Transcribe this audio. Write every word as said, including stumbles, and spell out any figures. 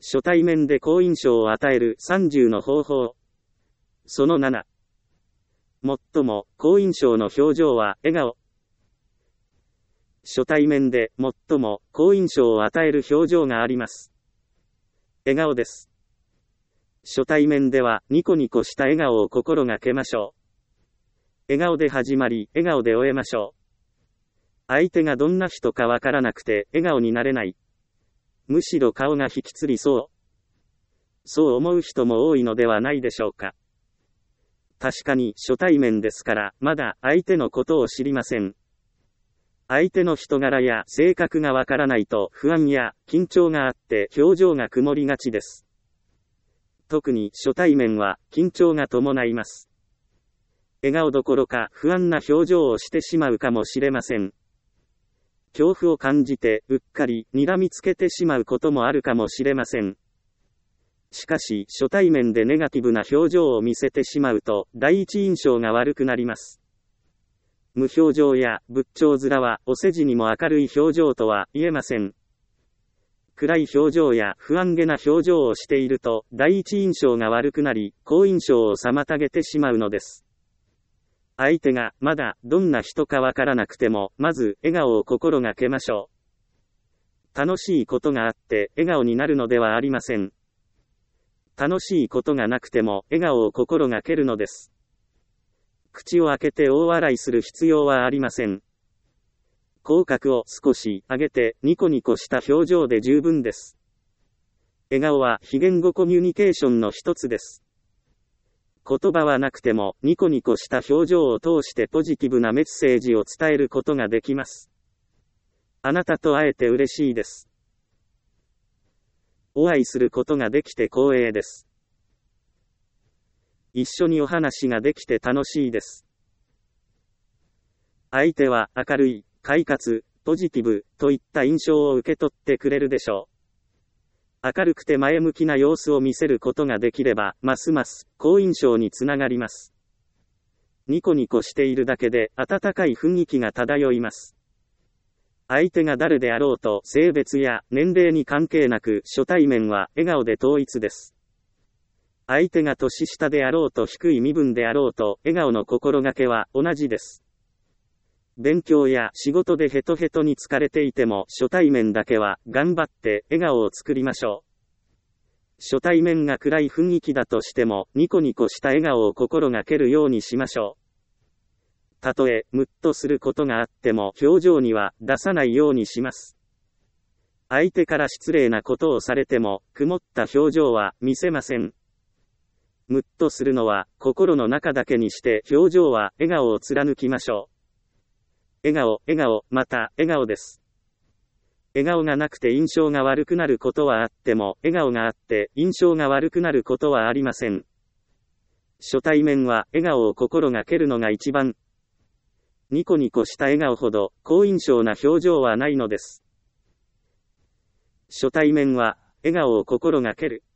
初対面で好印象を与えるさんじゅうの方法。そのなな。最も好印象の表情は笑顔。初対面で最も好印象を与える表情があります。笑顔です。初対面ではニコニコした笑顔を心がけましょう。笑顔で始まり、笑顔で終えましょう。相手がどんな人かわからなくて笑顔になれない。むしろ顔が引きつりそう。そう思う人も多いのではないでしょうか。確かに初対面ですから、まだ相手のことを知りません。相手の人柄や性格がわからないと不安や緊張があって表情が曇りがちです。特に初対面は緊張が伴います。笑顔どころか不安な表情をしてしまうかもしれません。恐怖を感じてうっかり睨みつけてしまうこともあるかもしれません。しかし初対面でネガティブな表情を見せてしまうと第一印象が悪くなります。無表情や仏頂面はお世辞にも明るい表情とは言えません。暗い表情や不安げな表情をしていると第一印象が悪くなり好印象を妨げてしまうのです。相手がまだどんな人かわからなくても、まず笑顔を心がけましょう。楽しいことがあって笑顔になるのではありません。楽しいことがなくても笑顔を心がけるのです。口を開けて大笑いする必要はありません。口角を少し上げてニコニコした表情で十分です。笑顔は非言語コミュニケーションの一つです。言葉はなくてもニコニコした表情を通してポジティブなメッセージを伝えることができます。あなたと会えて嬉しいです。お会いすることができて光栄です。一緒にお話ができて楽しいです。相手は明るい、快活、ポジティブといった印象を受け取ってくれるでしょう。明るくて前向きな様子を見せることができれば、ますます好印象につながります。ニコニコしているだけで温かい雰囲気が漂います。相手が誰であろうと性別や年齢に関係なく初対面は笑顔で統一です。相手が年下であろうと低い身分であろうと笑顔の心がけは同じです。勉強や仕事でヘトヘトに疲れていても初対面だけは頑張って笑顔を作りましょう。初対面が暗い雰囲気だとしてもニコニコした笑顔を心がけるようにしましょう。たとえムッとすることがあっても表情には出さないようにします。相手から失礼なことをされても曇った表情は見せません。ムッとするのは心の中だけにして表情は笑顔を貫きましょう。笑顔、笑顔、また笑顔です。笑顔がなくて印象が悪くなることはあっても笑顔があって印象が悪くなることはありません。初対面は笑顔を心がけるのが一番。ニコニコした笑顔ほど好印象な表情はないのです。初対面は笑顔を心がける。